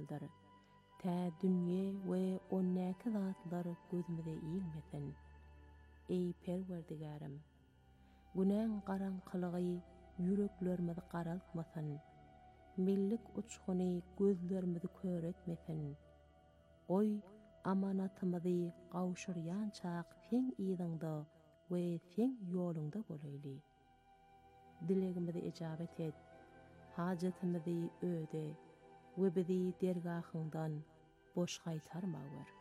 bildir. Tä dünýe we onnäki zatlar gözümize iýilmesin. Ey Perwerdigarim, günäň garaňkylygy yüreklerimizi garaltmasyn. Millik uçguny gözlerimizi köretmesin. Oy amanatymyzy gawşyrýan çaq seň ýyzyňda we seň ýolunda bolaýly. Dilegimizi ijabet et. Hajatymyzy öde we bizi dergahyndan boş gaýtarma ber.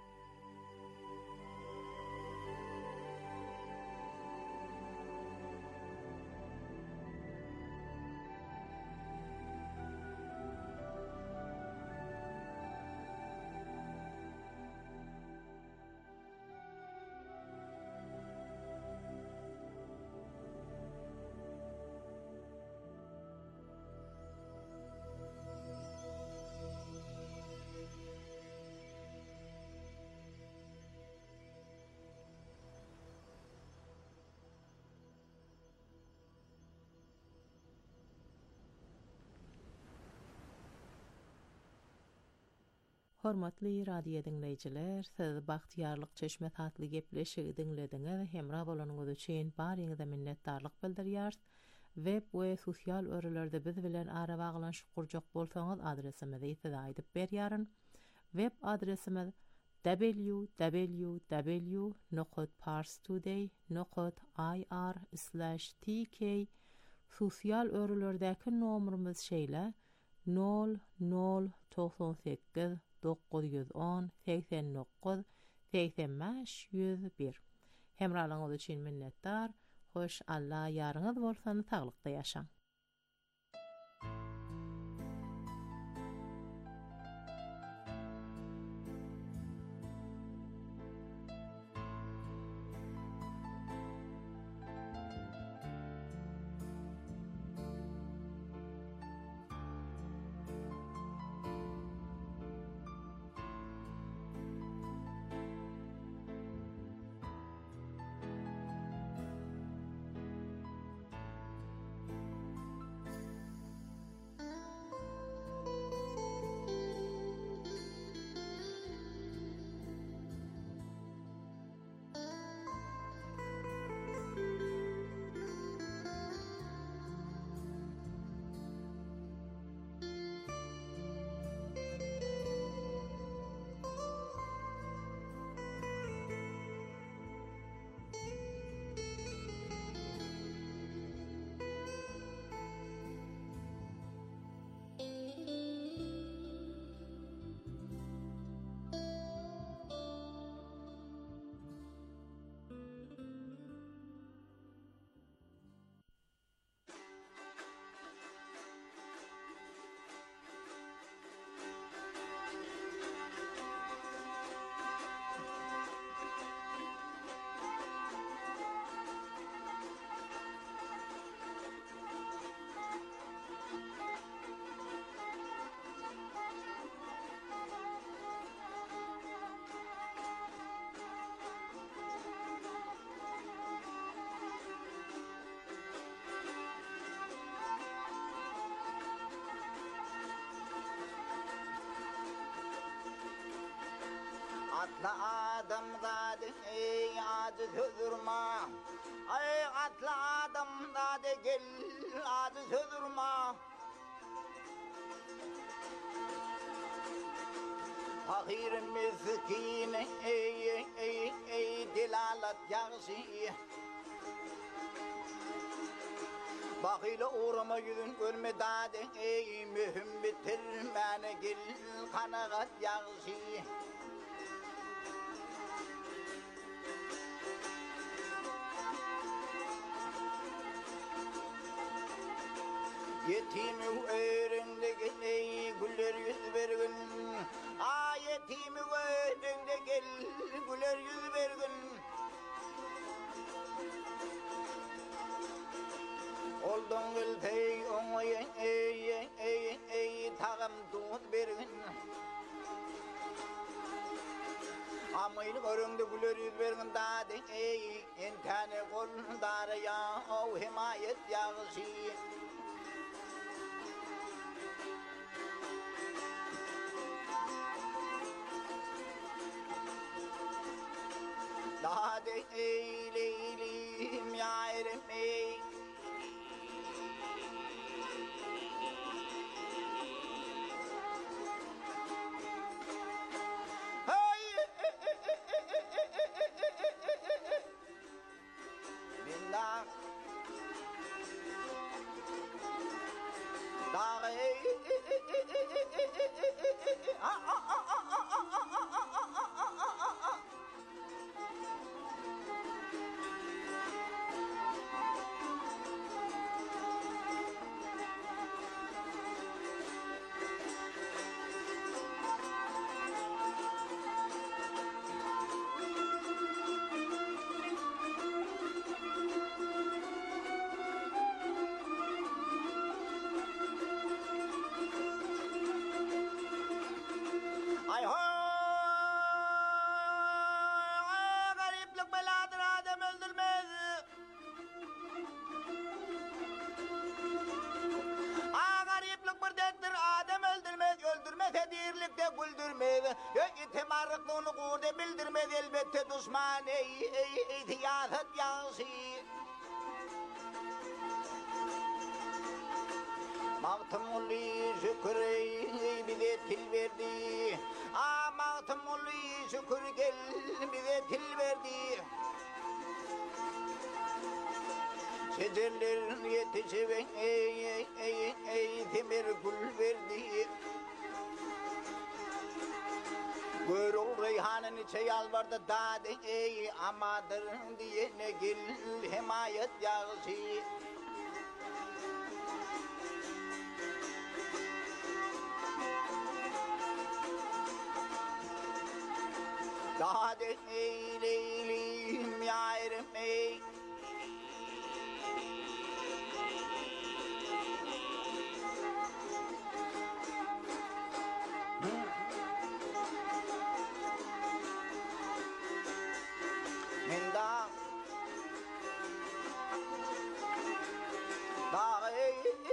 Hormatly radio dinleyijiler, siz Bagtyarlyk Çeşme tatly gepleşigi dinlediňiz. Hemra bolanyňyz üçin baryňyza minnetdarlyk bildirýär. Web we sosial örelerde biz bilen ara baglanşyp gurjak bolsaňyz adresimizi ýa-da aýdyp berýärin. Web adresimiz www.parstoday.ir/tk. Sosial örelerdäki nomerimiz şeýle 0098 910 89 85 101. Hemralyňyz üçin minnetdar. Hoş Allah ýaryňyz bolsany taglykda ýaşaň. Atla adam zade ey aciz durma. Ay atla adam zade gel aciz durma. Fakir miskin ey dilalat yağşı. Bakıyla uğrama yüzün görme dade ey mühüm bitirmene gel kanagat yağşı. Yetimi öğrende gel güller yüz vergin. Yetimi öğrende gel güller yüz vergin. Oldun gül tey oňa ey tagam tut bergin. Amaylı görüngde güller yüz vergin dade ey entane goldara ya o himayet yağışı. Dade eyleylim yarim ey. Minna Dade Ay ho gariplik beladır Adem öldürmez. Gariplik bir derttir Adem öldürmez. Öldürmez edirlikte güldürmez. İtimarlıkta onu kurda bildirmez. Elbette düşman siyaset yansı. Mağtumulli şükür bize til verdi. Mağtumulli şükür gel bize til verdi. Şecerlerin yetişiven demir gül verdi. Görül reyhanın içe yalvardı dade amadır diyene gel himayet yağısı. Dade eyleylim yarim ey. Minda Dade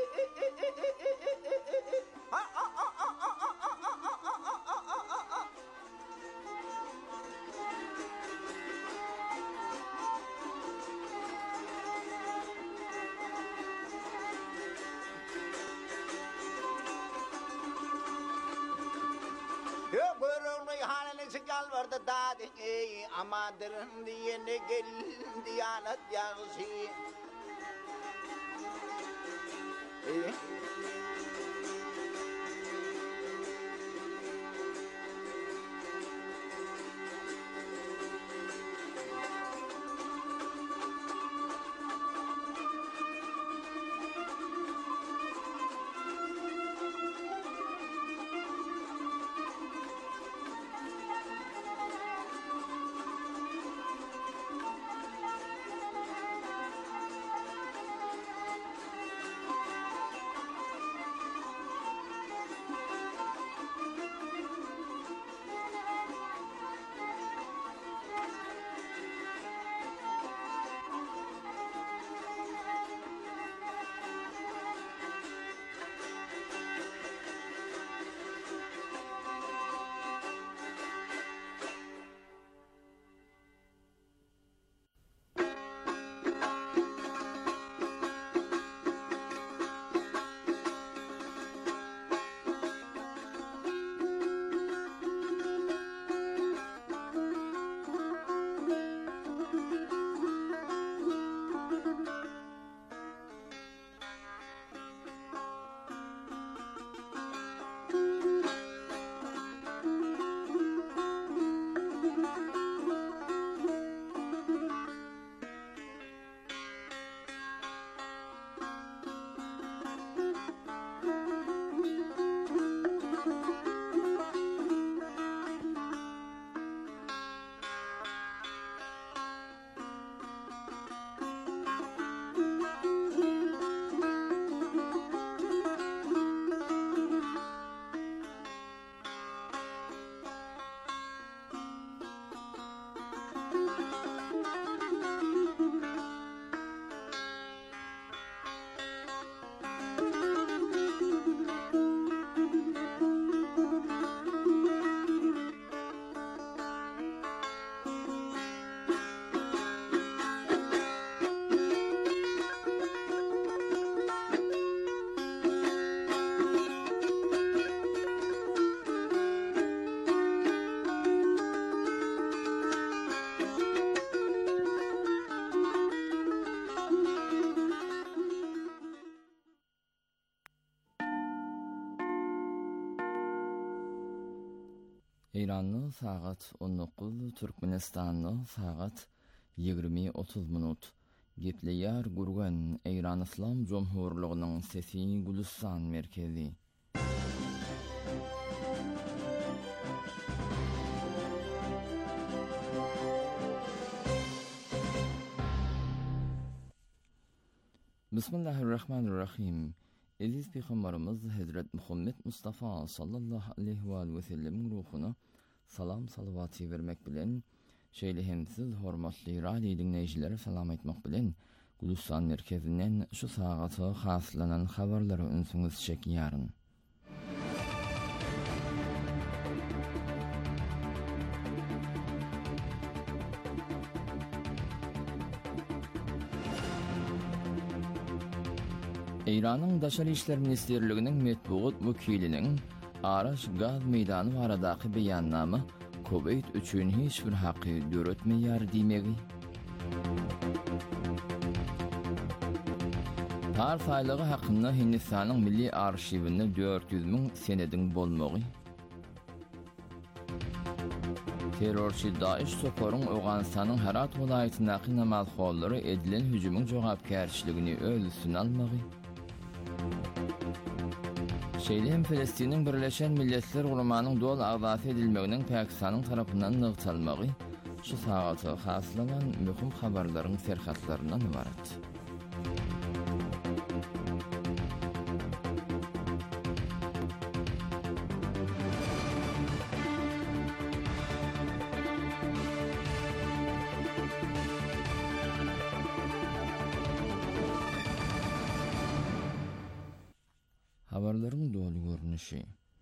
Görün reyhanın çıkal vardı dade amadırın diyene gel diyanet yağısı. İranlı saat 19, Türkmenistanlı saat 20:30 minut. Gepleýär gurgan İran İslam Jomhurlygynyň sesi Gülistan merkezi. Bismillahirrahmanirrahim. Aziz Peygamberimiz Hazret Muhammed Mustafa sallallahu aleyhi ve sellem'in ruhuna salam salavatı vermek bilen, şeýle hemsiz hormatly radio dinleýijilere salam etmek bilen, Gülistan merkezinden şu sagatı haslanan habarlary ünsüňiz çekýäryn. İran'ın Daşary işler ministerliginiň metbuat wekiliniň Araş gaz meýdany baradaky beýannamy Koweit üçin hiç bir haqqy döretmeýär diýmegi. Tar saýlygy haqqynda Hindistanyň milli arşiwinde 400.000 senediň bolmagy. Terrorçy Daesh soparyň Awganistanyň Herat welaýatyndaky namazhollary edilen hüjümüň jogapkärçiligini öz üstüne almagy. Şeýle Filistiniň Birleşen Milletler Gurumanyň dol agzasy edilmeginiň Pakistanyň tarapyndan nygtalmagy şu sagaty haslanan möhüm habarlaryň serhatlaryndan ibaret. Habarlaryň dolu görnüşi.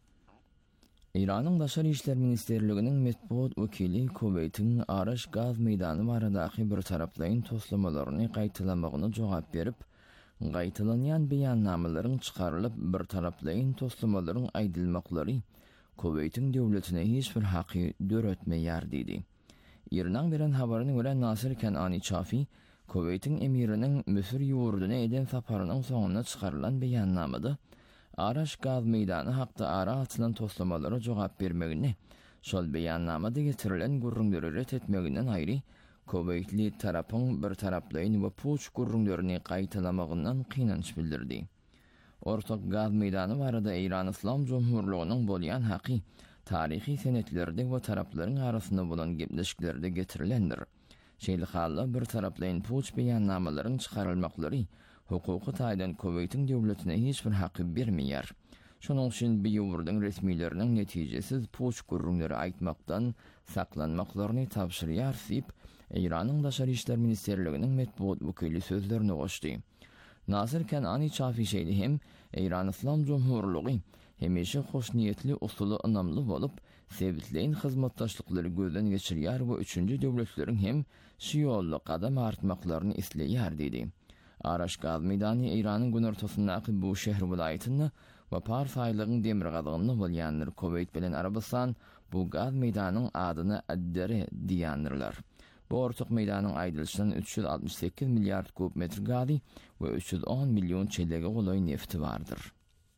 İran'ın Daşary işler ministerliginiň metbuat wekili Koweitin Araş gaz meýdany baradaky bir taraplayyn toslamalaryny gaýtylamagyna jogap berip, gaýtylanýan beýannamalaryň çykarylyp bir taraplayyn toslamalaryň aýdylmaklary Koweitin döwletine hiç bir haqqy döretmeýär diýdi. İran'dan beren habaryna görä Nasir Kenani Çafi, Koweitin emiriniň Müsir ýurduna eden saparynyň soňuna çykarylan beýannamada Araş gaz meýdany hakda ara atylan toslamalara jogap bermegini, şol beýannamada getirilen gurrunlary ret etmeginden aýry, Koweitli tarapyň bir taraplayyn we puç gurrunlaryny gaýtylamagynyň kynanç bildirdi. Ortak gaz meýdany barada İran İslam Jomhurlygynyň bolýan haqqy taryhy senetlerde we taraplaryň arasynda bolan gepleşiklerde getirilendir. Şeýle halla bir taraplayyn puç beýannamalaryň çykarylmaklary hukuky taýdan Koweitin döwletine hiç bir haqqy bermeýär. Şonuň üçin bu ýurduň resmiýleriniň netijesiz puç gurrunlary aýtmakdan saklanmaklaryny tapşyrýar diýip İran'ın Daşary işler ministerliginiň metbuat wekili sözlerini goşdy. Nasir Kenani Çafi şeýle hem İran İslam Jomhurlygy hemişe hoşniýetli usuly ynamly bolup, sebitleýin hyzmatdaşlyklary gözden geçirýär we üçünji döwletleriň hem şu ýolda qadam artmaklaryny isleýär diýdi. Araş gaz meýdany İran'yň gün ortasyndaky bu şäher welaýatyny we Pars aýlygyň demir gazygyny bolýanlar Koweit bilen Arabistan bu gaz meýdanyň adyny Addere diýýärler. Bu ortak meýdanyň aýdylşydan 368 milliard kub metr gazy we 310 million çelege golaý nefti bardyr.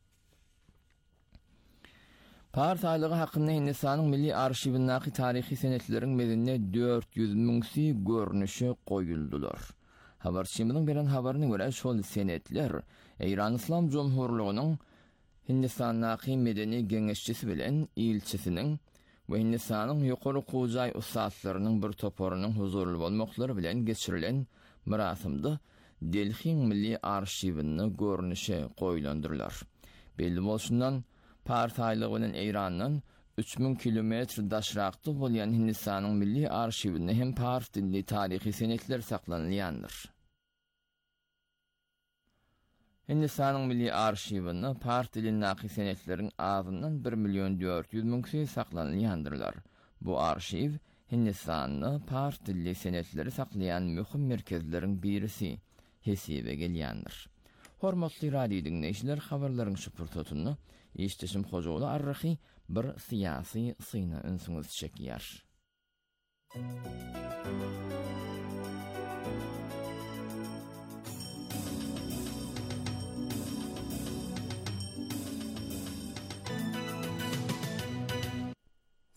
Pars aýlygy hakkynda Hindistanyň milli arşiwindaky taryhy senetleriň mezinine 400.000 görnüşi goýuldylar. Habarçymyň beren habaryna görä şol senetler İran İslam Jomhurlygynyň Hindistandaky medeni geňeşçisi bilen ilçisiniň we Hindistanyň ýokary Kujaý ustatlarynyň bir toporunyň huzurly bolmaklary bilen geçirilen merasimde Delhiň milli arşiwini görnüşe goýlandyrlar. Belli bolşundan Pars aýlygynyň İranyň 3000 kilometr daşrakda bolýan Hindistanyň milli arşiwinde hem Pars dilli taryhy senetler saklanýandyr. Hindistanyň milli arşiwinde Pars dilindäki senetleriň azyndan 1.400.000 saklanýandyrlar. Bu arşiw Hindistanyň Pars dilli senetleri saklayan möhüm merkezleriň birisi hesebe gelýändir. Hormatly radio dinleýijiler, habarlaryň şu purtotuny Eşteşim Hojoğlu arrahy bir siyasi syna ünsüňiz çekýär.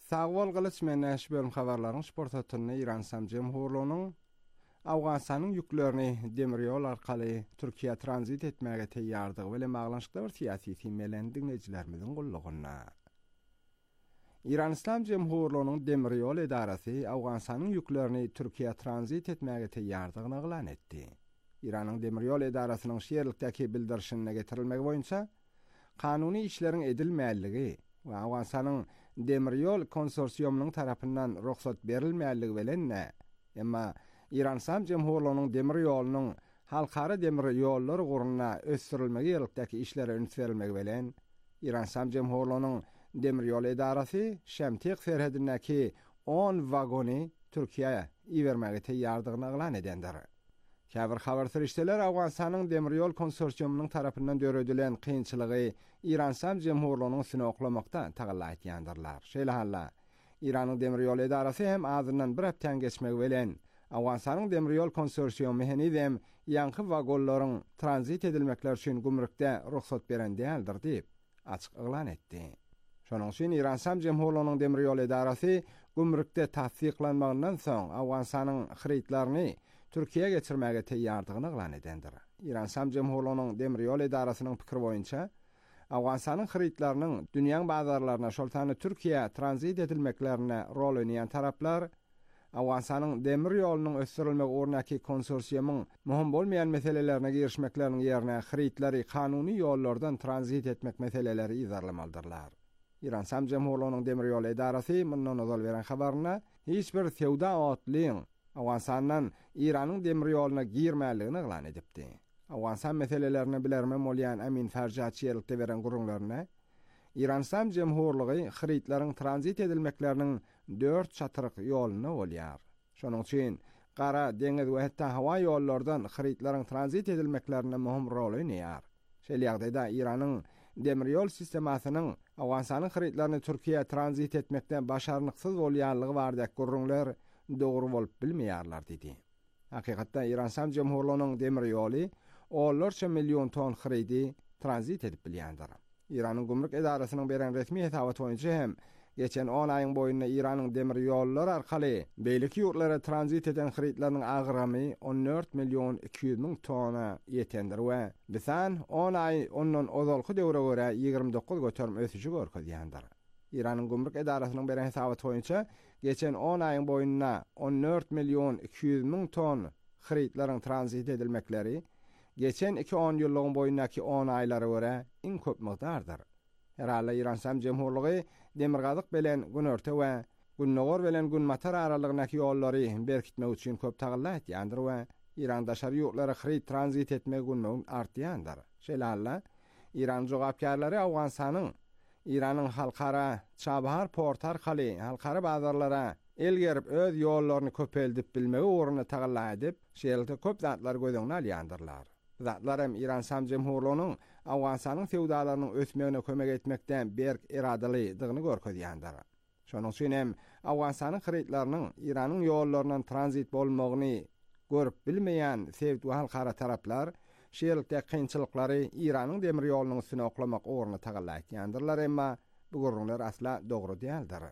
Sağwol Gılıç meneş bölüm habarlaryň sportatyny İran Islam Jemhurlygynyň Awganistanyň ýüklerini demir ýol arkaly Türkiýe tranzit etmäge teýýardygy bilen baglanşykda bir syýasy temelen dinlejilerimiziň gullugyna. İran Islam Jemhurlygynyň demir ýol edarasy Awganistanyň ýüklerini Türkiýe tranzit etmäge teýýardygyny eglan etdi. İranyň demir ýol edarasynyň şeýerlikdäki bildirişine getirilmegi boýunça kanuny işleriň edilmäligi we Awganistanyň demir ýol konsorsiýumynyň tarapyndan ruhsat berilmäligi bilen emma İran Islam Jemhurlygynyň demir ýolunyň halkara demir ýollar gurunyna ösdürilmegi ýerlikdäki işlere üns berilmegi bilen İran Islam Jemhurlygynyň demir ýol edarasy Şemtiq ferhedindäki 10 wagony Türkiýe'ye iwermegi teýýardygyny eglan edendir. Käbir habar serişdeler Awganistanyň demir ýol konsorsiýumynyň tarapyndan döredilen kynçylygy İran Islam Jemhurlygynyň synoklamakda tagalla etýändirler. Şeýle halla İranyň demir ýol edarasy hem azyndan bir hepden geçmegi bilen Awganistanyň demir ýol konsorsiýumy henizem ýanky wagonlaryň tranzit edilmekler üçin gümrükde ruhsat beren däldir diýip açyk eglan etdi. Şonuň üçin İran Islam Jemhurlygynyň demir ýol edarasy gümrükde tasdiklanmagyndan soň Awganistanyň hyrytlaryny Türkiýe'ye geçirmäge teýýardygyny eglan edendir. İran Islam Jemhurlygynyň demir ýol edarasynyň pikiri boýunça Awganistanyň hyrytlarynyň dünýäň bazarlaryna şoltany Türkiýe tranzit edilmeklerine rol oýnaýan taraplar Awganistanyň demir ýolunyň ösdürilmegi ornaky konsorsiýumyň muhim bolmaýan meselelerine girişmekleriniň ýerine hyrytlary kanuny ýollardan tranzit etmek meseleleri izarlamaldyrlar. İran Islam Jemhurlygynyň demir ýol edarasy mundan ozal beren habaryna hiç bir sewda atlyň Awganistanyň İranyň demir ýoluna girmäligini eglan edipdi. Awganistan meselelerini bilerme bolýan Amin Farjatçy ýerlikde beren gurulmaryna İran Islam Jemhurlygy hyrytlaryň tranzit edilmekleriniň 4 çatyryk ýoluny bolýar. Şonuň üçin Gara deňiz we hatda hawa ýollardan hyrytlaryň tranzit edilmeklerine muhim rol oýnaýar. Şeýle ýagdaýda İranyň demir ýol sistemasynyň Awganistanyň hyrytlaryny Türkiýe tranzit etmekde başarnyksyz bolýanlygy bardak gurulmalar dogry bolup bilmeýärler dedi. Hakykatda İran Islam Jemhurlygynyň demir ýoly onlarca milyon ton hyrydy tranzit edip bilýändir. İranyň gümrük edarasynyň beren resmi hesabat boýunça hem geçen 10 aýyň boýunça İranyň demir ýolları arkaly beýlik ýurtlara tranzit eden hyrytlarynyň agramy 14 milyon 200 000 tona ýetendir we bisan 10 aý ondan ozalky döwre görä 29 götürüm ösüji görkezýändir. İranyň gümrük edarasynyň beren hesabat boýunça geçen 10 aýyň boýunça 14 milyon 200 000 ton hyrytlaryň tranzit edilmekleri geçen 2-10 ýyllygyň boýundaky 10 aýlara görä iň köp mygdardyr. Herhalde İran Islam Jemhurlygy demirgazyk bilen günörte we günnogor bilen günmatar aralygynaky ýollary berkitmek üçin köp tagalla etýändir we İran daşary ýurtlary hyryt tranzit etmek günnoň artýandyr. Şeýle İran jogapkarlary Awganistanyň İranyň halkara Çabahar port arkaly halkara bazarlara el gerip öz ýollaryny köpeldip bilmegi uğruna tagalla edip şeýle köp zatlar gözüňe alýandyrlar. Zatlar hem İran Islam Jemhurlygynyň Awganistanyň sewdalarynyň ösmegine kömek etmekden berk iradalydygyny görkezýändir. Şonuň üçin hem Awganistanyň hyrytlarynyň İranyň ýollaryndan tranzit bolmagyny görüp bilmeýän sewda halkara taraplar şeýerlikde kynçylyklary İranyň demir ýolunyň synoklamak uğruna tagalla etýändirler, emma bu gurulmalar asla dogry däldir.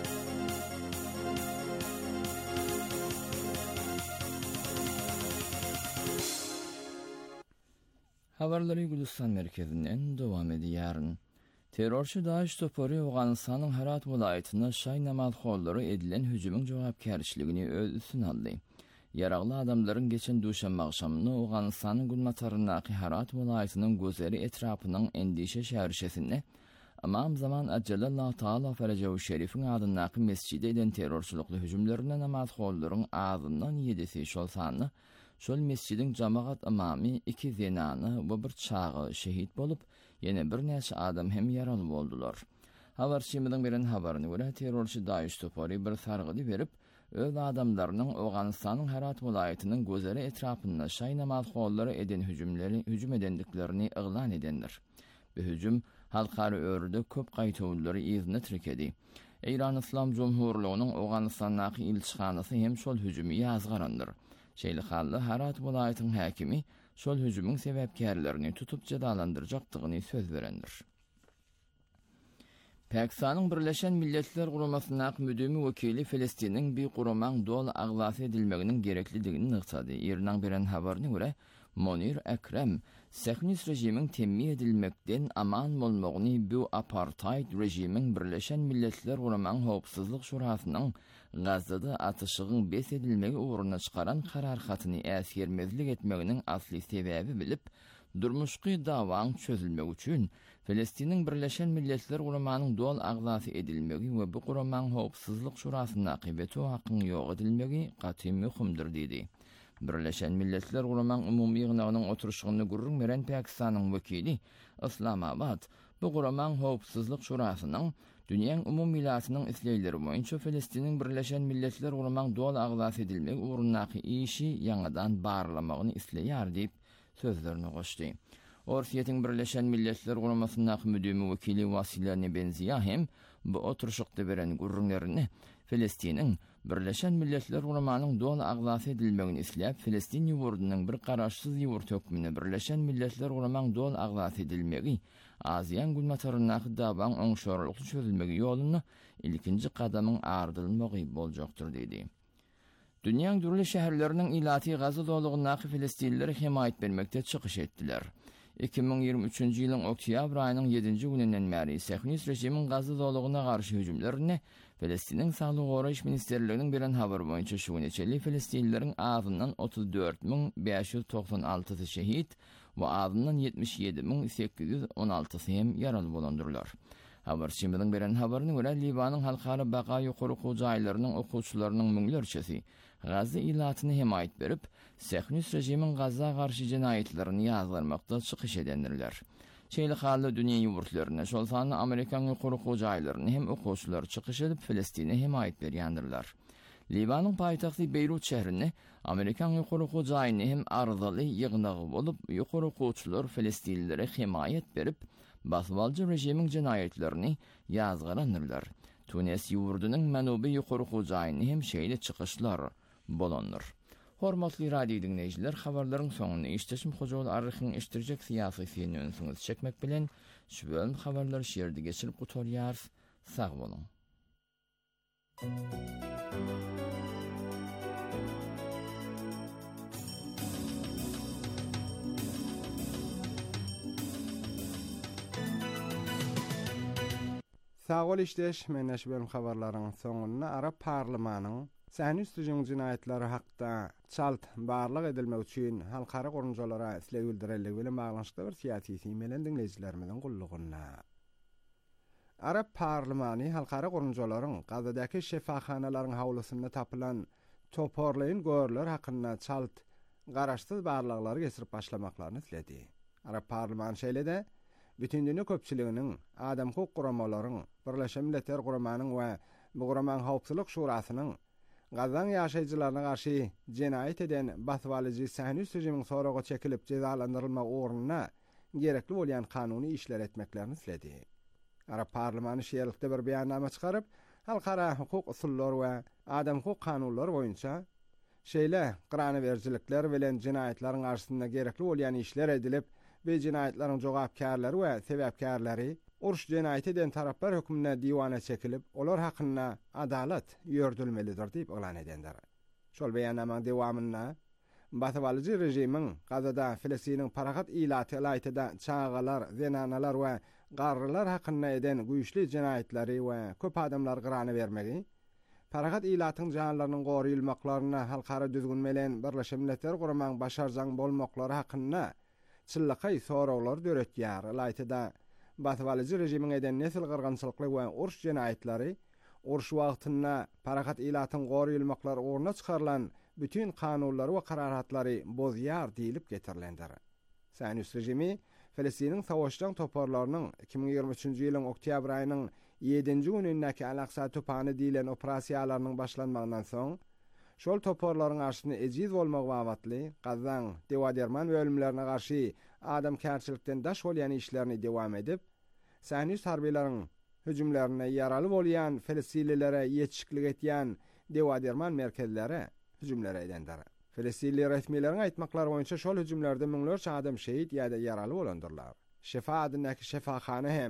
Habarlary Gülistan merkezinden dowam edýär. Terrorçy Daesh topory Awganistanyň Herat welaýatyna şaý namaz hollary edilen hüjümüň jogapkärçiligini öz üstüne aldy. Yaragly adamlaryň geçen duşanma akşamyny Awganistanyň Gulmataryndaky Herat welaýatynyň gözleri etrapynyň endişe şäherçesinde amam zaman ajjala Allah Taala Farajaw Şerifiň adyndaky mescide eden terrorçylykly hüjümlerine namaz hollaryň azyndan 7-si şol sanly şol mescidin jamaat amamy 2 zenany we bir çağı şehit bolup, ýene bir näçe adam hem yaraly boldular. Habarçymyň beren habaryna görä terrorçy Daesh topory bir sargydy berip, öz adamlarynyň Awganistanyň Herat welaýatynyň gözleri etrapynda şaý namaz hollary eden hüjüm edendiklerini eglan edendir. Bu hüjüm halkary örüde köp gaýtawlary izni tirkedi. İran Islam Jumhurlygynyň Awganistandaky ilçihanasy hem şol hüjümi ýazgarandyr. Şeýle halda Herat welaýatynyň häkimi şol hüjümüň sebäpkärlerini tutup jadalandyrjakdygyny söz berendir. Pakistan'ın Birleşen Milletler Guramasınak müdümi vekili Filistin'in bir guraman dol agzasy edilmeginin gereklidigini nıqsadı. Ýerden beren habaryna görä, Monir Ekrem, Siyonist rejimin temmi edilmekden aman bolmagyny bu apartheid rejimin Birleşen Milletler Guraman Howpsuzlyk Şurasynyň Gazada atışygyň bes edilmegi uğruna çıkaran karar hatyny äsgermezlik etmeginiň asly sebäbi bilip, durmuşky dawaň çözülmegi üçin Filistiniň Birleşen Milletler Guramanyň dol agzasy edilmegi we bu Guraman Howpsuzlyk Şurasynyň akybety hakyň ýok edilmegi gaty möhümdir diýdi. Birleşen Milletler Guraman umumy ýygynyň oturuşyny gurrun Pakistanyň wekili Islamabad bu Guraman Howpsuzlyk Şurasynyň dünýäň umummillatynyň isleýleri boýunça Filistiniň Birleşen Milletler Guraman dol agzasy edilmegi uğrundaky işi ýangydan barlamagyny isleýär diýip sözlerini goşdy. Orsiýetiň Birleşen Milletler Guramasynyň müdümi wekili Wasilani Benziýa hem bu oturuşykda beren gurrunlaryny Filistiniň Birleşen Milletler Guramanyň dol agzasy edilmegini isläp, Filistin ýurdunyň bir garaşsyz ýurt hökmüne Birleşen Milletler Guramanyň dol agzasy edilmegi Aziýan gulmatarynaky dawaň oňşarlykly çözülmegi ýoluny ilkinji gadamyň ardylmagy boljakdyr diýdi. Dünýäň dürli şäherleriniň ilaty gazy dolugynaky Filistinlilere himayet bermekde çykyş etdiler. 2023-nji ýylyň oktyabr aýynyň 7-nji gününden bäri Siyonist rejimiň gazy dolugyna garşy hüjümlerini Filistiniň Saglyk Goraýyş Ministrliginiň beren habar boýunça şu güneçeli Filistinlileriň azyndan 34.596 şehit we azyndan 77.816 hem ýaraly bolandyrlar. Habarçymyň beren habaryna görä Libanyň halkara baqa ýokary gojaýlarynyň okuwçylarynyň müňlerçesi Gaza ilatyny himayet berip, Siyonist rejimiň Gaza garşy jinayetlerini ýazgarmakda çykyş edenler. Şeýle halda dünýä ýurtlaryna, şol sany Amerikan ýokary gojaýlaryny hem okuwçylar çykyş edip Filistine himayet berýändirler. Libanyň paýtagty Beýrut şäherine Amerikan ýokary gojaýyny hem arzaly ýygnagy bolup, ýokary okuwçylar Filistinlilere himayet berip, basbalcı rejimiň jinayetlerini ýazgarandylar. Tunis ýurdunyň manuby ýokary gojaýyny hem şeýle çykyşlar bolandyr. Hormatly radio dinleýijiler, habarlaryň soňuny işdeşim Hojaly Arryhyň iştirjek syýasy fenomeniňiz çekmek bilen şu bölüm habarlar şeýerde geçirip gutarýar. Sag bolun. Sag bol işdeş, men şu bölüm habarlaryň soňuna Arap parlamentiniň Siyonist rejimiň jinayetleri hakda çalt barlyk edilmek üçin halkara gurunjalara isleýär bildirildi bilen baglanşykda bir syýasy meňden dinleýijilerimiň gullugyna. Arap parlamenti halkara gurunjalaryň Gazadaky şefahanalaryň hawlusyna tapylan toporlaýyn görler hakynda çalt garaşsyz barlyklary geçirip başlamaklaryny isledi. Arap parlamenti şeýlede bütün dünýä köpçiliginiň adam hukuk guramalaryň Birleşen Milletler Guramanyň we bu Guraman Howpsuzlyk Şurasynyň Gazan ýaşaýjylaryna garşy jinayet eden basbalyjy Siyonist rejimiň soraga çekilip cezalandyrylmak uğruna gerekli bolýan kanuny işler etmeklerini isledi. Arap parlamenti şeýerlikde bir beýannama çykaryp, halkara hukuk usullary we adam hukuk kanunlary boýunça şeýle gyranyberjilikler bilen jinayetleriň garşysynda gerekli bolýan işler edilip, bu jinayetleriň jogapkärleri we sebäpkärleri uruş jinayet eden taraplar hökmüne diýwana çekilip, olar hakynda adalet ýördülmelidir diýip elan edenler. Şol beýannamaň dewamynda basbalyjy rejimiň Gazada Filistiniň parahat ilaty ýaýtyda çağalar, zenanalar we garrylar hakynda eden güýçli jinayetleri we köp adamlar gyrany bermegi, parahat ilatyň janlarynyň goruýulmaklaryna halkara düzgün bilen Birleşen Milletler Guramaň başarjaň bolmaklary hakynda çyllykay soraglar döretýär. Ýaýtyda basbalyjy rejimiň eden nesil gyrgynçylykly we uruş jinayetleri, uruş wagtynda parahat ilatyň goruýulmaklary uğruna çykarylan bütün kanunlary we kararatlary bozýar diýilip getirilendir. Siyonist rejimi Filistiniň savaşdan toparlarynyň 2023-nji ýylyň oktyabr aýynyň 7-nji günündäki Al-Aqsa topany diýilen operasiýalarynyň başlanmagynyň soň şol toparlaryň garşysyny ejiz bolmak wagtly Gazan dewaderman bölümlerine garşy adam kärçilikden daş bolýan işlerini dewam edip, Siyonist harbiýlaryň hüjümlerine ýaraly bolýan Filistinlilere ýetişiklik etýän dewaderman merkezlere hüjümler edenler. Filistinli resmiýetleriniň aýtmaklary boýunça şol hüjümlerde müňlerçe adam şehit ýa-da ýaraly bolandyrlar. Şefa adynyky şefahana hem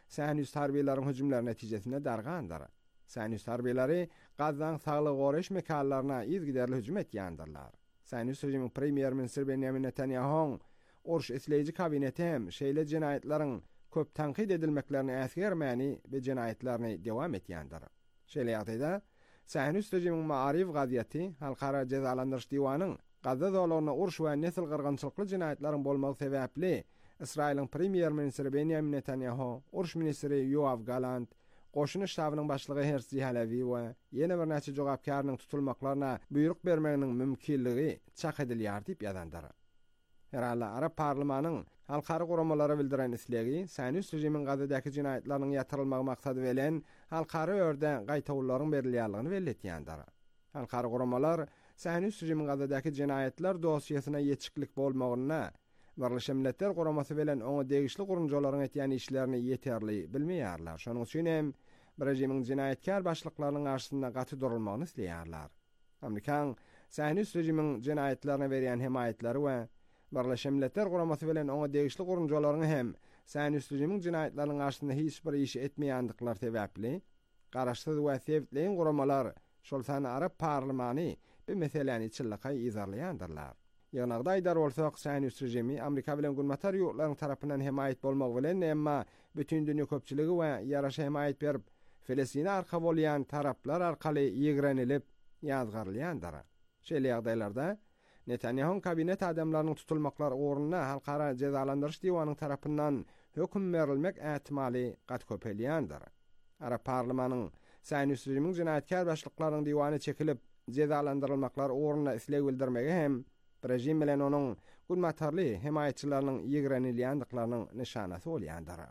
Sionist harbiyelerin hüjümleri netijesinde dargandyr. Sionist harbiyleri Gazdan saglyk goraş mekanlaryna izgiderli hüjüm etýändirler. Sionist rejimiň premier ministri Benjamin Netanyahu oruş esleyici kabineti hem şeýle jenaýetlaryň köp tankid edilmeklerini äsgermäni we jenaýetlerini dewam etýändir. Şeýle ýagdaýda Sionist rejimiň Maarif gaziýeti halkara cezalandyryş diwanyň Gazda zolaryna uruş we nesil gyrgynçylykly jenaýetlaryň bolmagy sebäpli Israýlyň premier ministri Benjamin Netanyahu, uruş ministri Yoav Galant, Goşun ştabynyň başlygy Herzi Halavi we ýene bir näçe jogapkarynyň tutulmaklaryna buyruk bermeginiň mümkinligi çak edilýär diýip ýazandyr. Herhalde Arap parlamentanyň halkary guramalara bildiren islegi Sionist rejimiň Gazdadaky jenaýetlarynyň ýatyrylmagy maksady bilen halkary örde gaýtawlaryň berilýändigini belletýändir. Halkary guramalar Sionist rejimiň Gazdadaky jenaýetler dosiýasyna ýetişiklik bolmagyna Birleşen Milletler Guramasy bilen oňa degişli gurunjalaryň etýän işlerini ýeterli bilmeýärler. Şonuň üçin hem bir rejimiň jenaýetkar başlyklarynyň garşysynda gaty durulmagyny isleýärler. Amerikan Sionist rejimiň jenaýetlerine berýän hemaýetleri we Birleşen Milletler Guramasy bilen oňa degişli gurunjalaryň hem Sionist rejimiň jenaýetleriniň garşysynda hiç bir iş etmeýändikleri sebäpli garaşsyz we sebitleýän guramalar şol sany Arap parlamenty bu meseleni çyllyka izarlaýandylar. Ýanagda aýdar bolsak Sionist rejimi Amerika bilen gurmatar ýurtlaryň tarapyndan hemaýet bolmagy bilen emma bütün dünýä köpçüligi we ýaraşa hemaýet berip Filistine arka bolýan taraplar arkaly ýegrenilip ýazgarylýandyr. Şeýle ýagdaýlarda Netanyahu kabinet adamlarynyň tutulmaklary orunyna halkara cezalandyryş diwanynyň tarapyndan hökm berilmek ähtimali gat köpelýändir. Arap parlamentanyň Sionist rejimiň jenaýetkar başlyklarynyň diwany çekilip cezalandyrylmaklary orunyna isleg bildirmegi hem rejim bilen onuň gurmatarly hemaýetçileriniň ýegrenilýändiklarynyň nişanasy bolýandyr.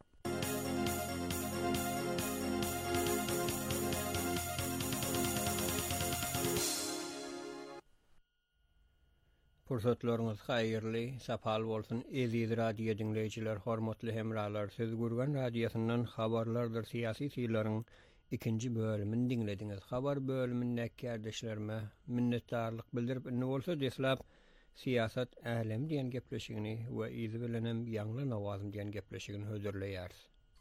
Pursatlaryňyz haýyrly, sapal bolsun. Eziz radio dinleýijiler, hormatly hemralar, siz Gurgan radiosundan habarlardyr syýasy şeýleriň ikinji bölümini dinlediňiz. Habar bölüminde kardeşlerime minnetdarlyk bildirip ünlü bolsa deslap siyasat ählem diýen gepleşigini we izi bilenem ýangly nawazym diýen gepleşigini höderleýär.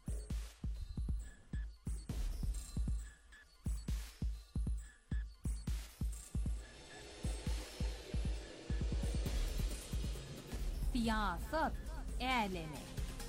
Siyasat ählemi.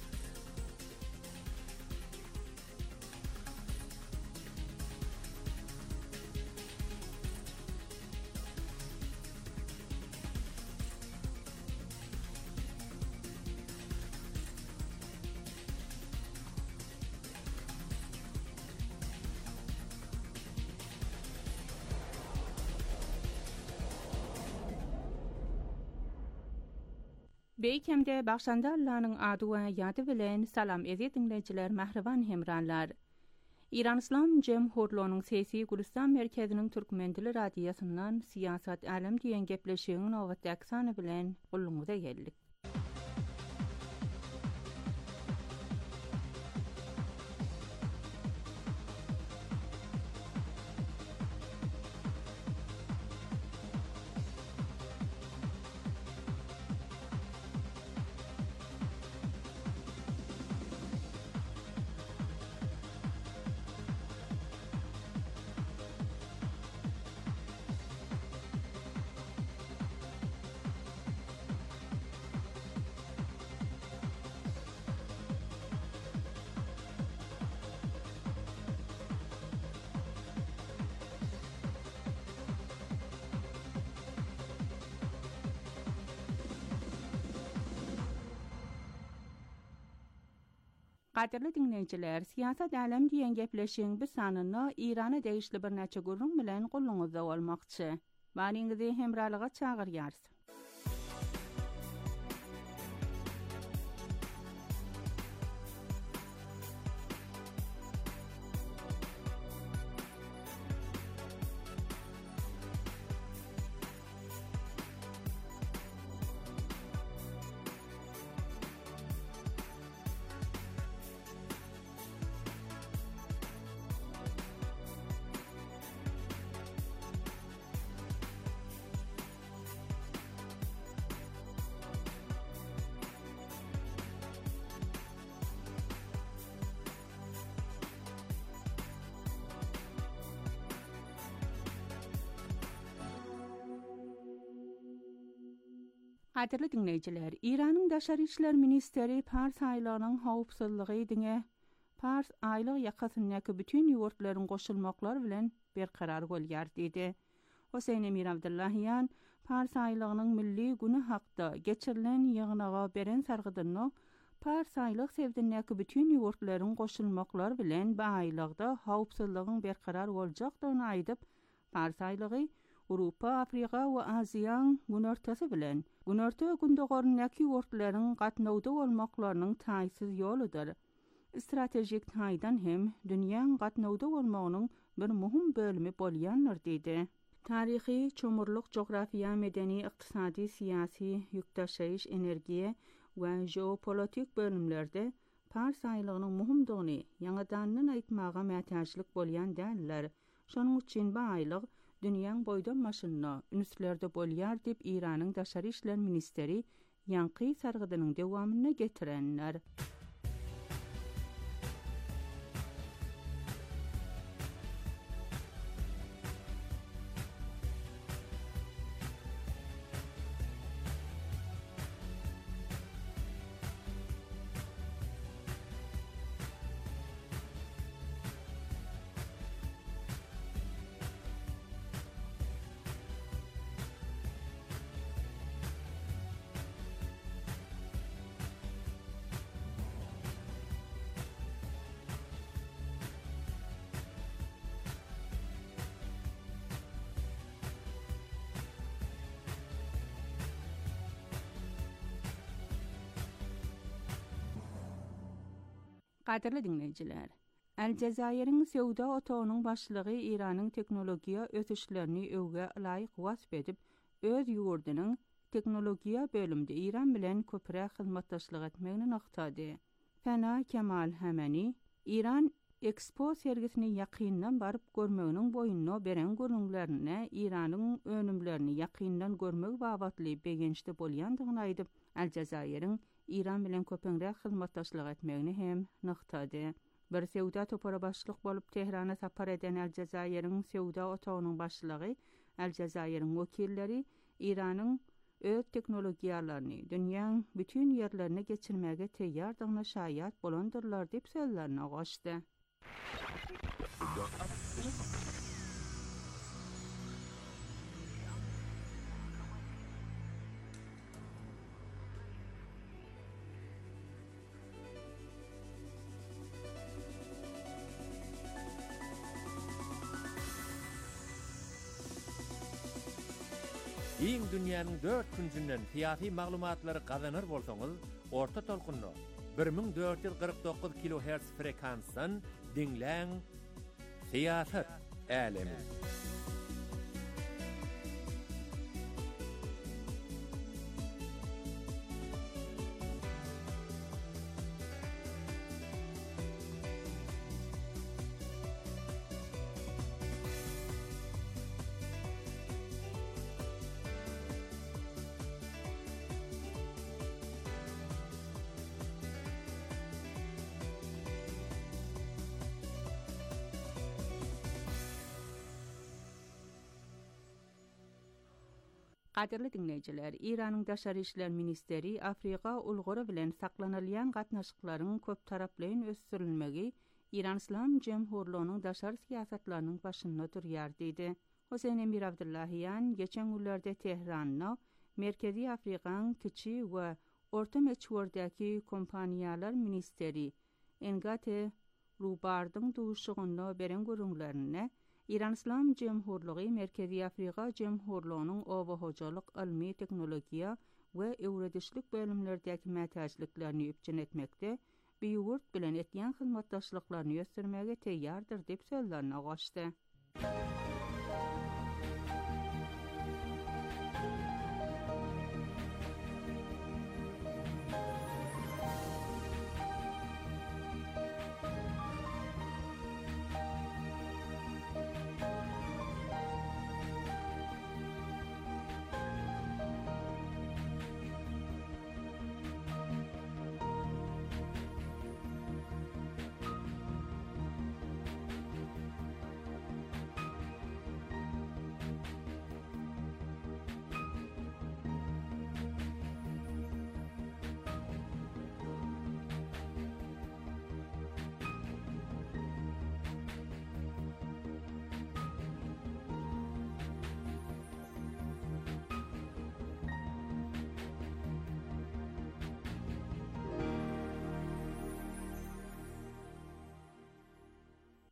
Beýkemde Bagşandarlaryň ady we ýady bilen salam ezi dinleýijiler, mähriban hemranlar. İran İslam Jemhuriyetining Sesi Gülistan merkeziniň türkmen dili radiosundan siyasat ählem diýen gepleşigiň nowatdaky sany bilen gulluňyza geldik. Qadirli dinleýijiler, siyasat ählem diýen gepleşigiň bir sanyna Irana degişli bir näçe gurrun bilen gulluňyzda bolmakçy. Bariňizi hemralyga çagyrýar. Qadirli dinleyiciler, İran'ın Daşary işler ministeri Pars aýlygynyň howpsuzlygy diňe Pars aýlyg ýakasyndäki bütün ýurtlaryň goşulmaklar bilen berkarar bolýar diýdi. Hoseýn Emir Abdullahiýan Pars aýlygynyň milli güni hakda geçirilen ýygnaga beren sargydyny Pars aýlyg sevdindäki bütün ýurtlaryň goşulmaklar bilen bu aýlygda howpsuzlygyň berkarar boljakdygyny aýdyp, Pars aýlygy Awropa, Afrika we Aziýanyň günortasy bilen günorta gündogorundaky ýurtlaryň gatnawda bolmaklarynyň taýsyz ýoludyr. Stratejik taýdan hem dünýäň gatnawda bolmagynyň bir muhim bölümi bolýandyr diýdi. Taryhy, çomurluk, jografia, medeni, ykdysady, syýasy, ýükdaşyş, energiýa we jeopolitik bölümlerde Pars aýlygynyň muhimdygyny ýangydan aýtmaga mätäçlik bolýan däller. Şonuň üçin bu aýlyg dünýäň boýdan maşyna ünstlerde bolýar diýip İranyň Daşary işler ministeri ýanky sargydynyň dowamyny getirenler. Qadirli dinleyiciler, Aljazair'in Sewda otogynyň başlygy İranyň teknologiýa ösüşlerini öwge laýyk wasp edip, öz ýurdunyň teknologiýa bölümde İran bilen köpüräk hyzmatdaşlyk etmegini noktadı. Fana Kemal Hamani, İran Expo sergisini ýakyndan barıp görmeginiň boýunna beren görnüňlerine İranyň önümlerini ýakyndan görmek babatly begençde bolýandygyny aýdyp, Aljazair'in İran bilen köpüräk hyzmatdaşlyk etmegini hem noktadı. Bir Sewda topara başlyk bolup Tehrana sapar eden Aljazair'in Sewda otogynyň başlygy, Aljazair'in wekilleri İranyň öz teknologiýalaryny dünýäň bütün ýerlerine geçirmäge teýýardygyna şaýat bolandyrlar diýip sözlerini goşdy. Iň dünýäniň 4 künsünden syýasy maglumatlary gazanır bolsaňyz, orta tolkunny 1449 kHz frekansdan dinläň. Syýasat älemi. Qadirli dinleyiciler, İranyň Daşary işler ministeri Afrika ulgury bilen saklanylýan gatnaşyklaryň köp taraplaýyn ösdürilmegi İran İslam Jemhurlygynyň daşary syýasatlarynyň başynda durýar diýdi. Hoseýn Emir Abdullahiýan geçen günlerde Tehranda Merkezi Afrikaň kiçi we orta meçhurdaky kompaniýalar ministeri Engate Rubardyň duşugynda beren görüňlerine İran İslam Jemhurlygy Merkezi Afrika Jemhurlygynyň owahojalyk, ilmi, teknologiýa we öwredişlik bölümlerdäki mätäçliklerini üpçün etmekde, bu ýurt bilen etýän hyzmatdaşlyklaryny ýöstermäge teýýardyr diýip sözlerini goşdy.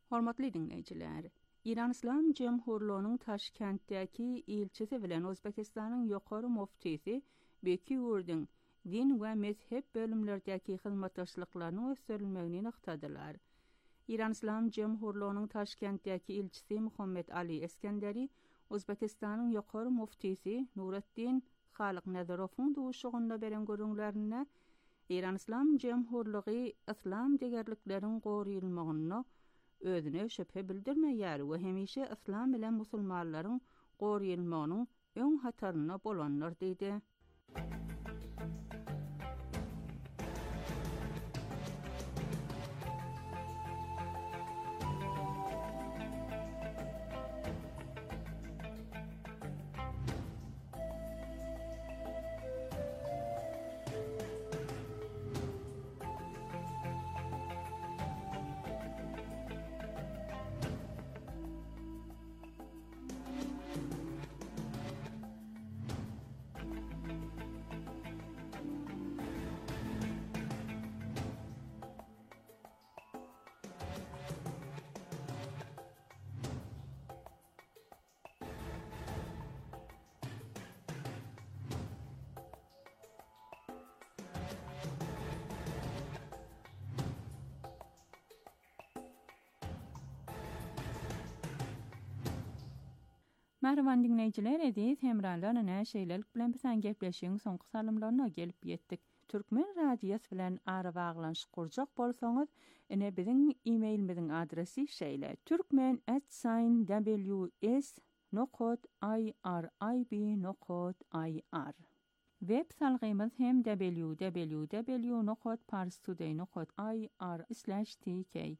Hormatly dinleyijiler, İran İslam Cemhurluğu'nun Taşkentdäki ilçesi bilen Özbekistanyň ýokary muftisi Beki Urdun din we mezhep bölümlerdäki hyzmatdaşlyklaryny ösdürilmegini yktadylar. İran İslam Cemhurluğu'nun Taşkentdäki ilçisi Muhammed Ali Eskenderi Özbekistanyň ýokary muftisi Nuretdin Halyk-Nazarowyň duşugynda beren görüňlerine İran İslam Cemhurluğy islam degerlikleriniň gorylmagyny özüne şüphe bildirmeýär we hemişe islam bilen musulmanlaryň gorylmagynyň öň hataryna bolanlar diýdi. Merhaban dinleyijiler, ediz hemralarla näşeýlelik bilen bilen gepleşiň soňky salymlaryna gelip ýetdik. Türkmen radiýasy bilen ara baglanşyk kurjak bolsaňyz, ine biziň e-mailimiziň adresi şeýle: turkmen@ws.irib.ir. Web salgymyz hem www.parstoday.ir/tk.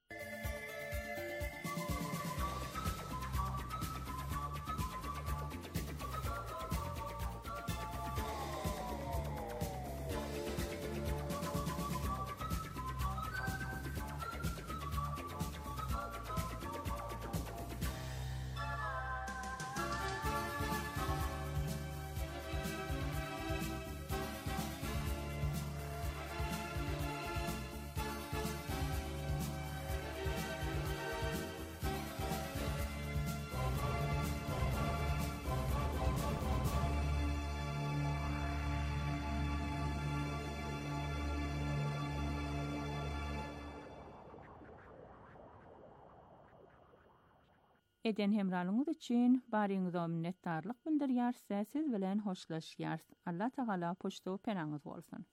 Eden hemralyňyz üçin baryňyza minnetdarlyk bildirýär, siz bilen hoşlaşýar. Allah Taala poşto penaňyz bolsun.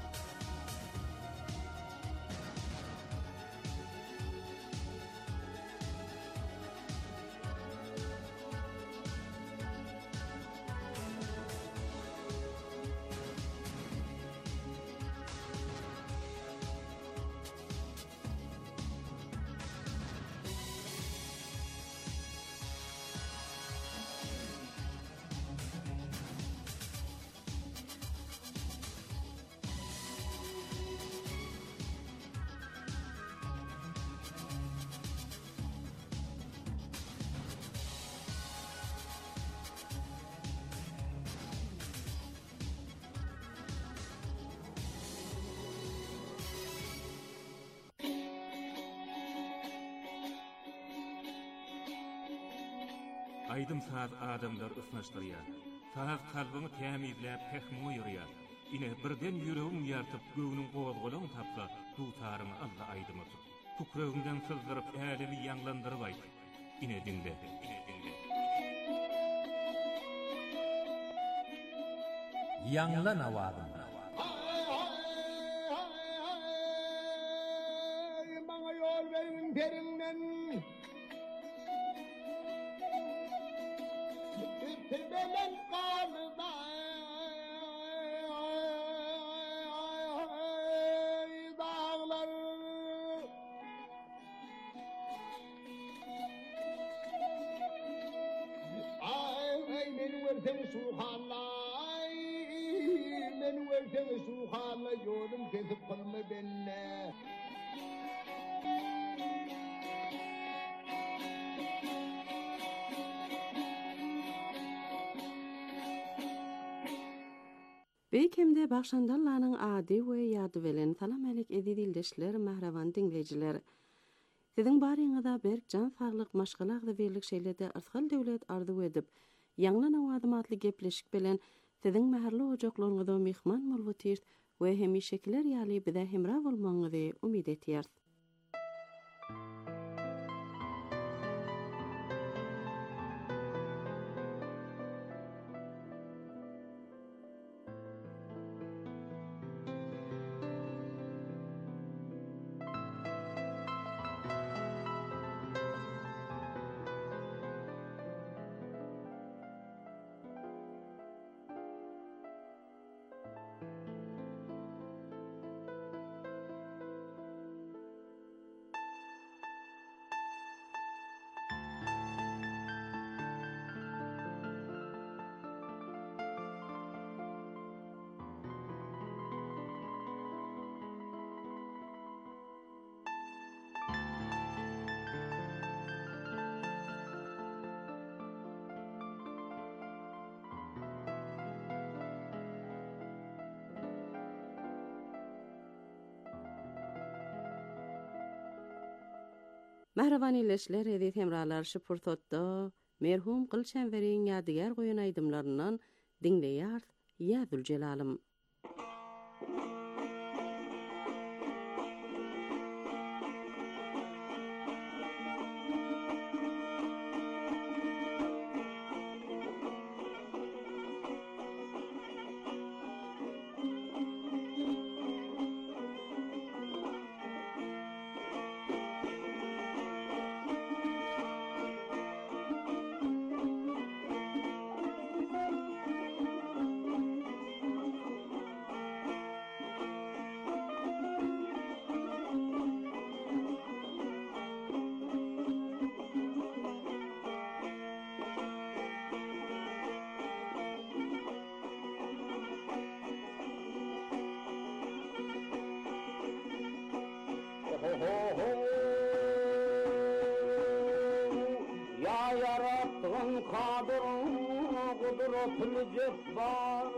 Aydym saat adamlar ısnaşdyrýar. Sağ kalbyny tämizläp pehmu ýürýär. Ine birden ýüregiň ýartyp göwüniň gowazgalagyny tapsa, dutaryny Allah aýdymy tut. Tukragyndan sızdyryp älemi ýanglandyryp aýt. Ine dinle. Ýanglan awazym. Maňa ýol berin perinden. Belen qalda dağlar ay men wertem suhalay men wertem suhalay yolum kesip qalma benne. Beýkemde bagşandallaryň ady we ýady bilen salam alyk edildeşler, mahrawan dinleyijiler. Sizin barýyňyzda berk jan saglyk maşgalagda berlik şeýlerde arsal döwlet arzu edip, ýanglan awadymatly gepleşik bilen sizin mäherli ojaklaryňyzda mehman bolup otyr we hemişekiler ýaly bize hemra bolmaňyzy umyt etýär. Merhaban ileşler edip hemralar şu pursatda merhum Gülşenweriň ýadygar goýan aýdymlaryndan dinleýär Ýazül Celalym. Ya yarattığın kadırın kudretli cebbar,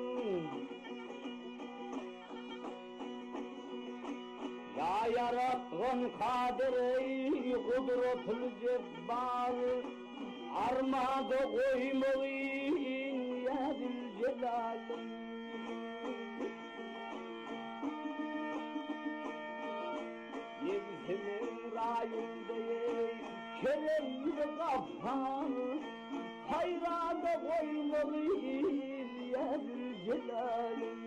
ya yarattığın kadırı kudretli cebbar, armada koymalıyın ya Zülcelal'ım. Yevsemin rayındayım keremli kafan, hayrada koymalıyız ya Zülcelal'ım.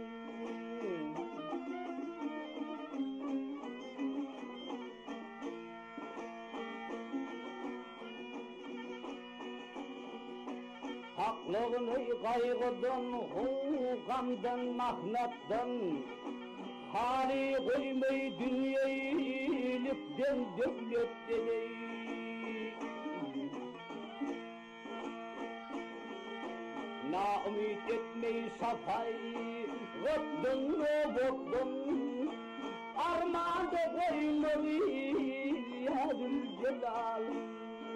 Haklığını kaygıdan, hukamdan, mahnattan, hali koymayı dünyayı iyilikten, devletten ey. Na-umid etmeyi safayı, gıttın o boktun, armağanda koymalıyız ya Zülcelal'ım.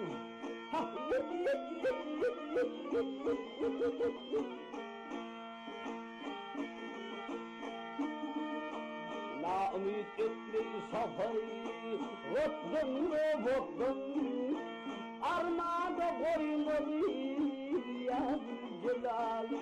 Na-umid etmeyi safayı, gıttın o boktun, armağanda koymalıyız ya Zülcelal'ım.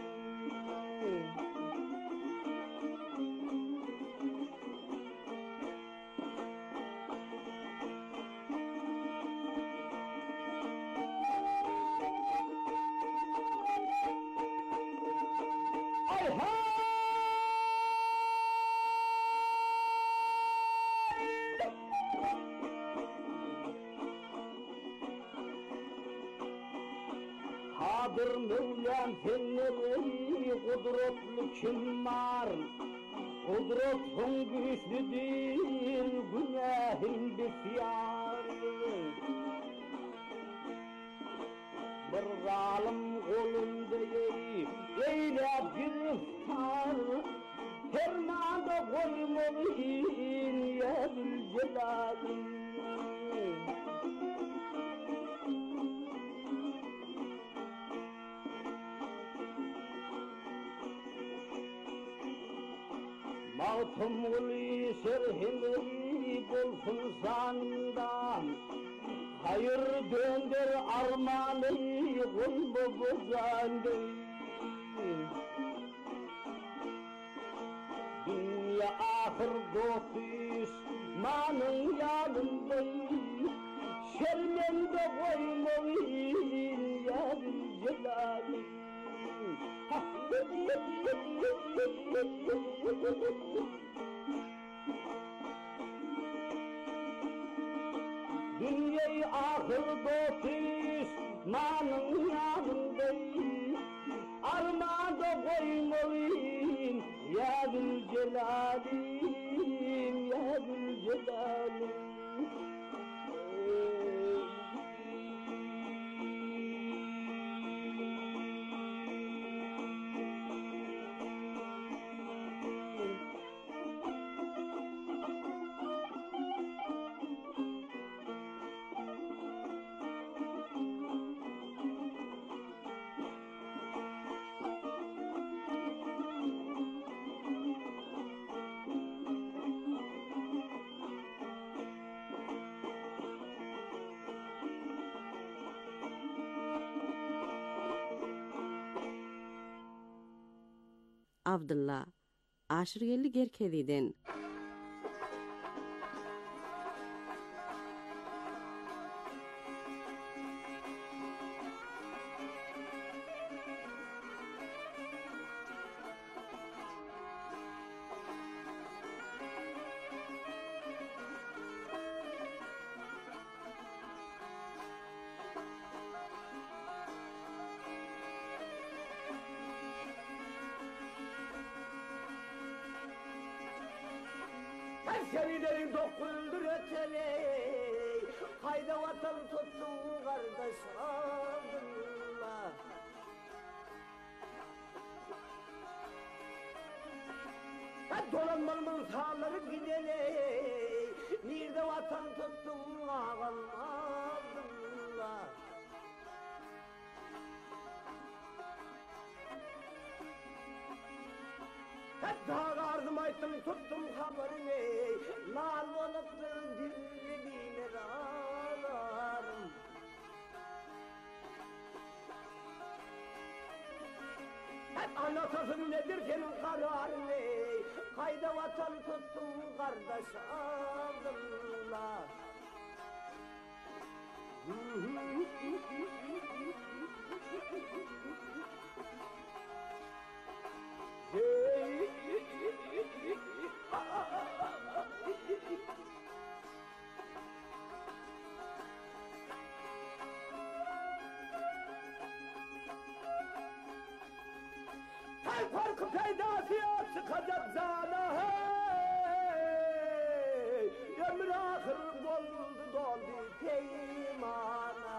Kadir Mevlam senleri kudretli kim var? Kudretin güçlüdür, günahın besyar. Bir zalim kolunda eylep giriftar, fermanda koymalıyın ya Zülcelal'ım. Mağtumuli serhimri bolsun sandan hayır döndür armanı gulbu bozandı dünya ahir dostis manın yanında şermende koymayın yarın celali dünyayı ahir dostis manın yanında armanda koymalıyım ya Zülcelal'im ya Zülcelal'im Abdullah Aşırgelli Gerkediden Serilerin dokuzdur öteli Hayda vatan tuttun kardeş Abdullah Dolanmalımın sağları gideli Nerede vatan tuttun ağam Abdullah Dağa ardım ayttım tuttum haberini Lal oluptur dilliğine ağlarım Anlatasın nedir senin kararını Kayda vatan tuttum kardeş Abdullah Her farkı peydasıya çıkacak zana hey ömür ahır doldu peymana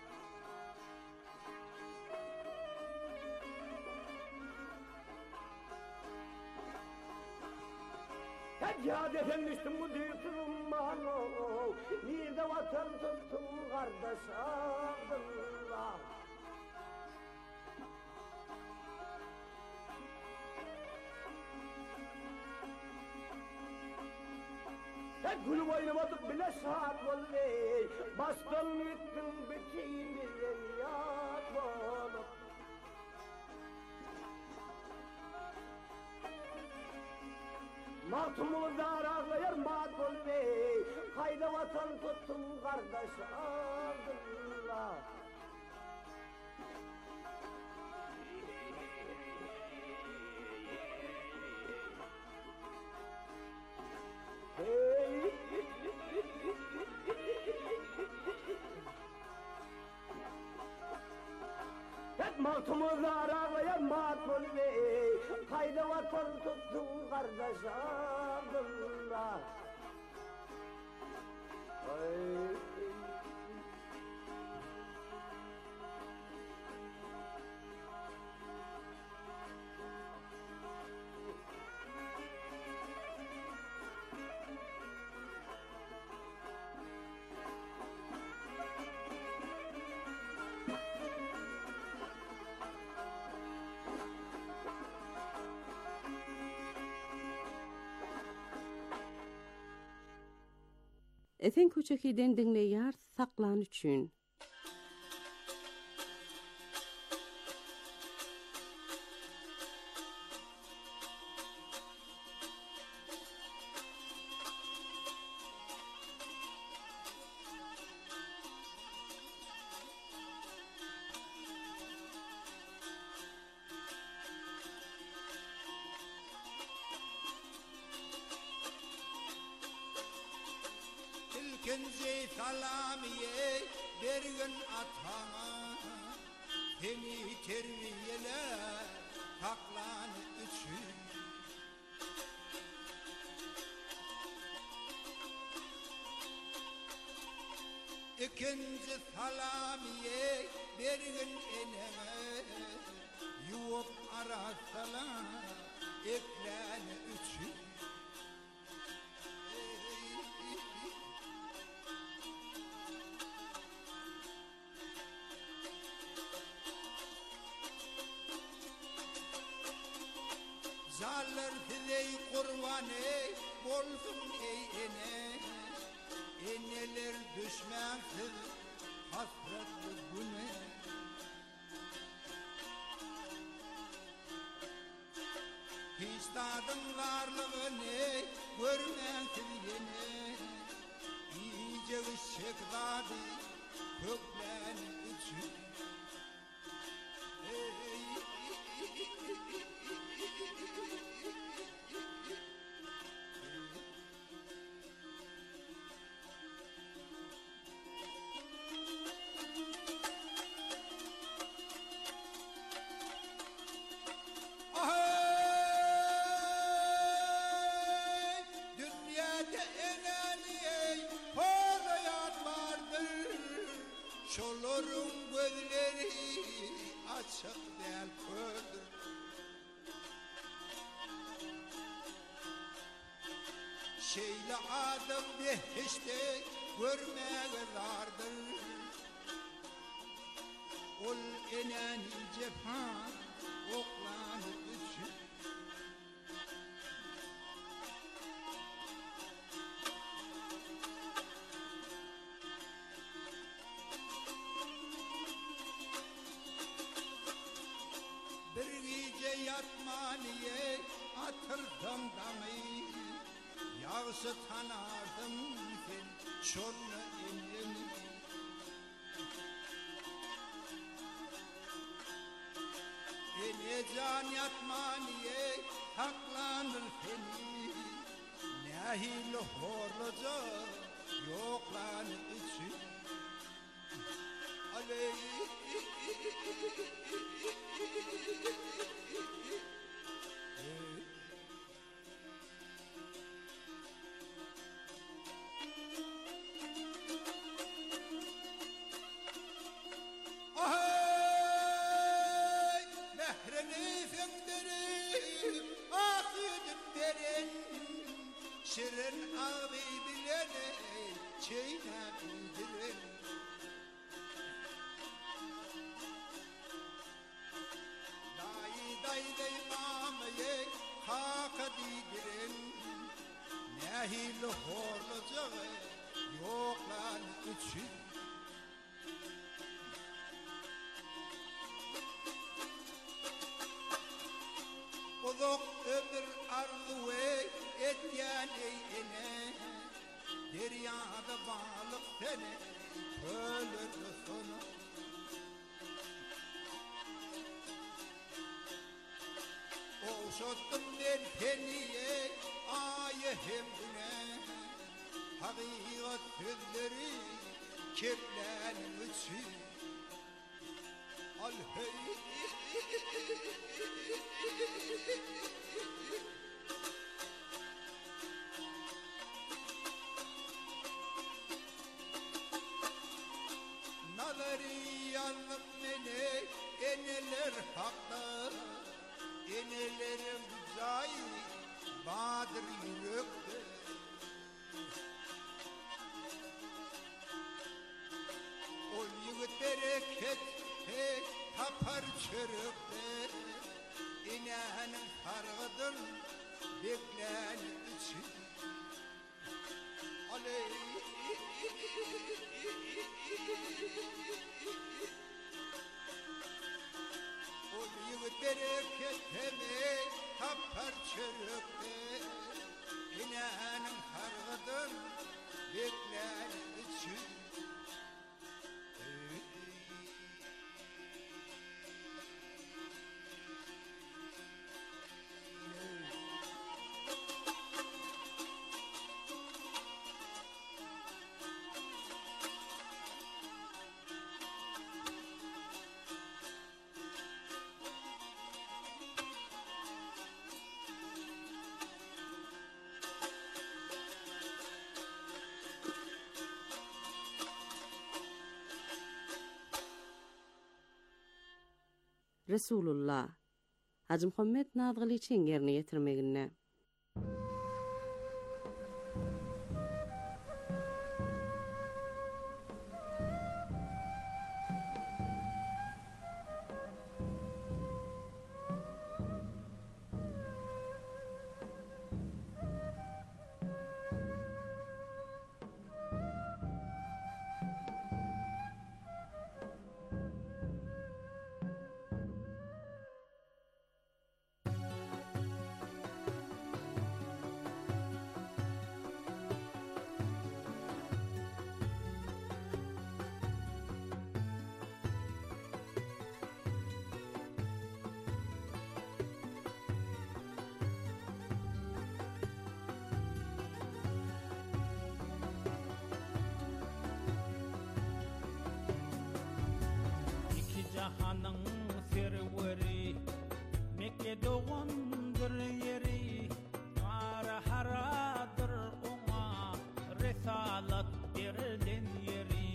Cihad efendim bu düğütürüm bana Nerede vatan tuttum kardeş Abdullah Gülü oynamadık bile saat oldu Bastım yıktım bütün bir yat olup Mahtumumuzda ağlayar mat oldu Kayda vatan tuttum kardeş Abdullah Mahtumuzda ağlayan mat oldu Kayda vatan tuttum kardeş Abdullah Eten köçekiden dinleýär saklan üçün. Kenze salamiye bergen atama seni terbiyele taklan üçün ikinci salamiye bergen eneme yuvup arasalan eklen üçün Zallar diley kurbanı bolsun ey ene eneler düşmansiz hasretli güne Histadın varlığını görmensiz yine iyice ışık vardı köklen üçün Şolorun gözleri açık değil kördür Şeyle adam behişte görmeye vardır Ol enen cephan oklanı üçün Yatmaniye atırdım damı Yağsı tanardım ben şonla indim Ene can yatmaniye haklanır seni Nehil horluca yoklan için Aley Şirin abi bilene çeyne bildirin Dayı mamye haka didirin Nehil horlacağı yoklan üçün Uzak ömür arzu etyen eyine Deryada balık seni kölürdü sonu Oşottum der peniye ayı hem güne Hakikat sözleri keplenin üçün Al hey Naları yanlık mene eneler haklı Enelerim zayı badır yürekte O yiğitlere kette tapar çörükte İnenin sargıdın beklen için Aley Bereketini tapar çörükte İnanın hargıdın bekler için Resulullah Hacı Muhammed Nadgılı için yerine getirmegine. Cahanın serveri Mekke doğandır yeri Ara haradır ona Resalat verilen yeri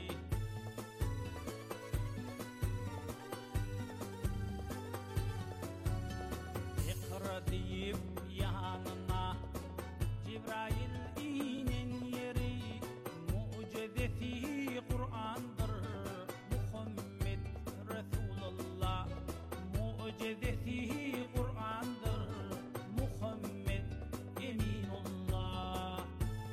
İkra deyip yanına Cibrail inen yeri Mucizesi Kur'an'dır Resulullah mucizesi Kur'an'dır Muhammed Eminullah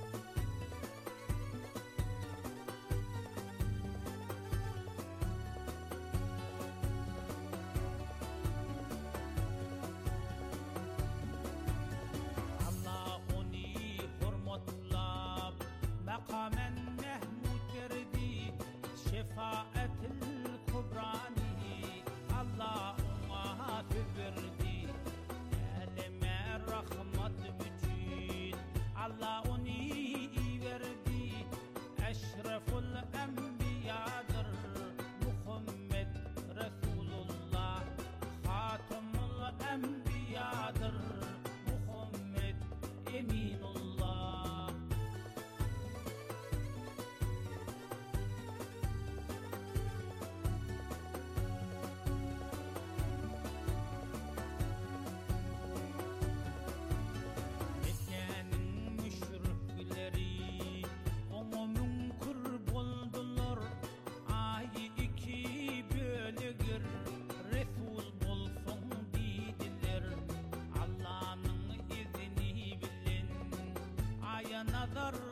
Allah onu hurmatlab makamen Mehmud verdi şefaatil kubrani Allah ona verdi elime rahmet bütün Allah onu verdi eşreful enbiyadır Muhammed Resulullah hatemul enbiyadır Muhammed Eminullah Nazar